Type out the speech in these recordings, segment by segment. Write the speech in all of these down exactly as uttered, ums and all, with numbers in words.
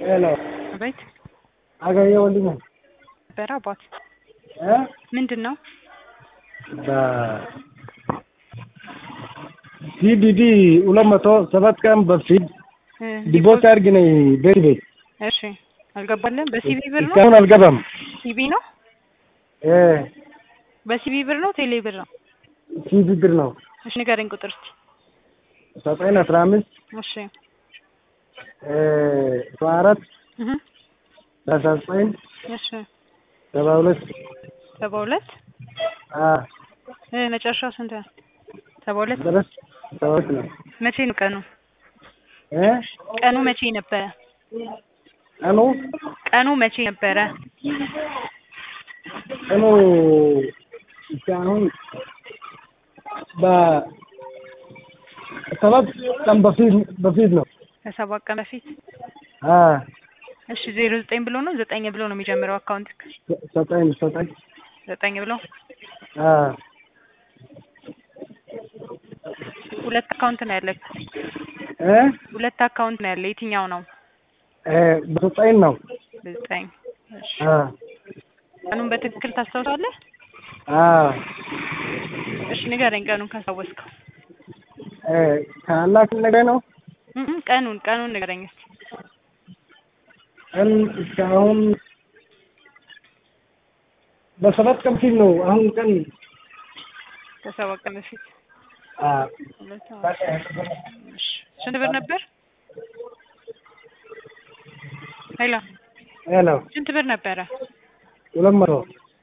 ሄሎ አቤት አገኘ ወንድሜ በራባት እ ምንድነው በ ሲዲዲ ሁለት መቶ ሰባት ቀን በፊት ዲፖዚት አድርግ ነኝ ቤት ቤት እሺ አልገባለም በሲቢ ብር ነው እስካሁን አልገባም ሲቢ ነው እ በሲቢ ብር ነው ቴሌ ብር ነው ሲቢ ብር ነው እሺ ንገረኝ ቁጥር እስኪ ዘጠኝ አስራ አምስት እሺ እ ሰባ አራት እህ ሰላሳ ዘጠኝ እሺ ሰባ ሁለት ሰባ ሁለት አ እ መጨረሻው ስንት ነው ሰባ ሁለት ድረስ ሰባ ሁለት ነው መቼ ነው ቀኑ እ ቀኑ መቼ ነበረ ቀኑ ቀኑ መቼ ነበረ ቀኑ እስካሁን በ ሰባት ቀን በፊት በፊት ነው ከሰባት ቀን በፊት አ እሺ ዜሮ ዘጠኝ ብሎ ነው ዘጠኝ ብሎ ነው የሚጀምረው አካውንት ዘጠኝ ዘጠኝ ዘጠኝ ብሎ አ ሁለት አካውንት ነው ያለው እ ሁለት አካውንት ነው ያለው የትኛው ነው እ በዘጠኝ ነው በዘጠኝ እሺ አ ቀኑን በትክክል ታስታውሳለህ አ እሺ ንገረኝ ቀኑን ካስታወስከው እ ካላክ ነገር ነው እህ ቀኑን ቀኑን ንገረኝ እስኪ ቀን እስካሁን በሰባት ቀን በፊት ነው አሁን ቀን ከሰባት ቀን በፊት አ ስንት ብር ነበር ሄሎ ሄሎ ስንት ብር ነበረ ሁለት መቶ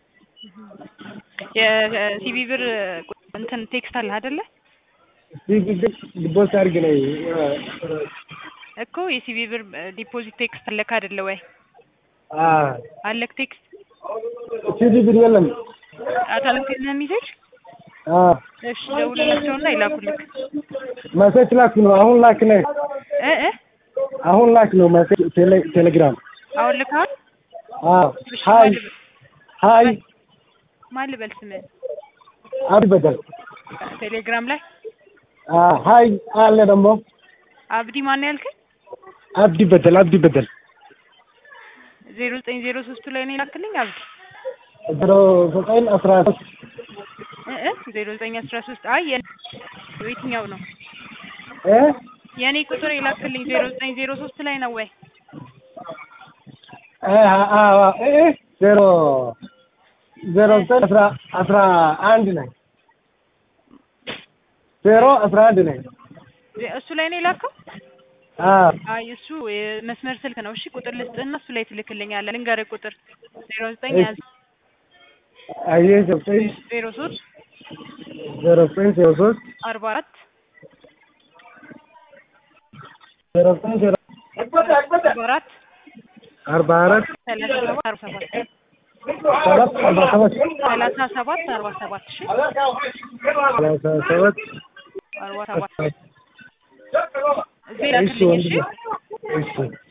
የሲቢ ብር እንትን ቴክስት አለ አይደለ ሲቢ ብር ዲፖዚት አድርግ ነኝ እኮ የሲቢ ብር ዲፖዚት ቴክስት አለክ አይደለ ወይ አ አለክ ቴክስት ሲቢ ብር የለም አታልክልህ ሚሴጅ አ እሺ ደውልላቸውና ይላኩልክ መሴጅ ላክ ነው አሁን ላክ ነው እ እ አሁን ላክ ነው መሴጅ ቴሌግራም አሁን ልካል አ ሃይ ሃይ ማን ልበል ስምህ አብዲ በደል ቴሌግራም ላይ አ ሃይ አለ ደግሞ አብዲ ማን ያልከኝ አብዲ በደል አብዲ በደል ዜሮ ዘጠኝ ዜሮ ሶስት ላይ ነው ይላክልኝ አብዲ ዜሮ ዘጠኝ አስራ ሶስት እ እ ዜሮ ዘጠኝ አስራ ሶስት አይ የትኛው ነው እ የኔ ቁጥር ይላክልኝ ዜሮ ዘጠኝ ዜሮ ሶስት ላይ ነው ወይ እ አ እ ዜሮ ዜሮ ዘጠኝ አስራ አስራ አንድ ነው ዜሮ አስራ አንድ ነው እሱ ላይ ነው የላከው አ አይ እሱ መስመር ስልክ ነው እሺ ቁጥር ልስጥና እሱ ላይ ትልክልኛለህ ልንገርህ ቁጥር ዜሮ ዘጠኝ ያዝ አይ ዘጠኝ ዜሮ ሶስት ዜሮ ዘጠኝ ዜሮ ሶስት አርባ አራት ዜሮ ዘጠኝ ዜሮ አርባ አራት አርባ አራት ሰላሳ ሰባት አርባ ሰባት ሰባት አርባ ሰባት ሰላሳ ሰባት አርባ ሰባት እሺ ሰላሳ ሰባት አርባ ሰባት እዚህ ላክልኝ እሺ እሺ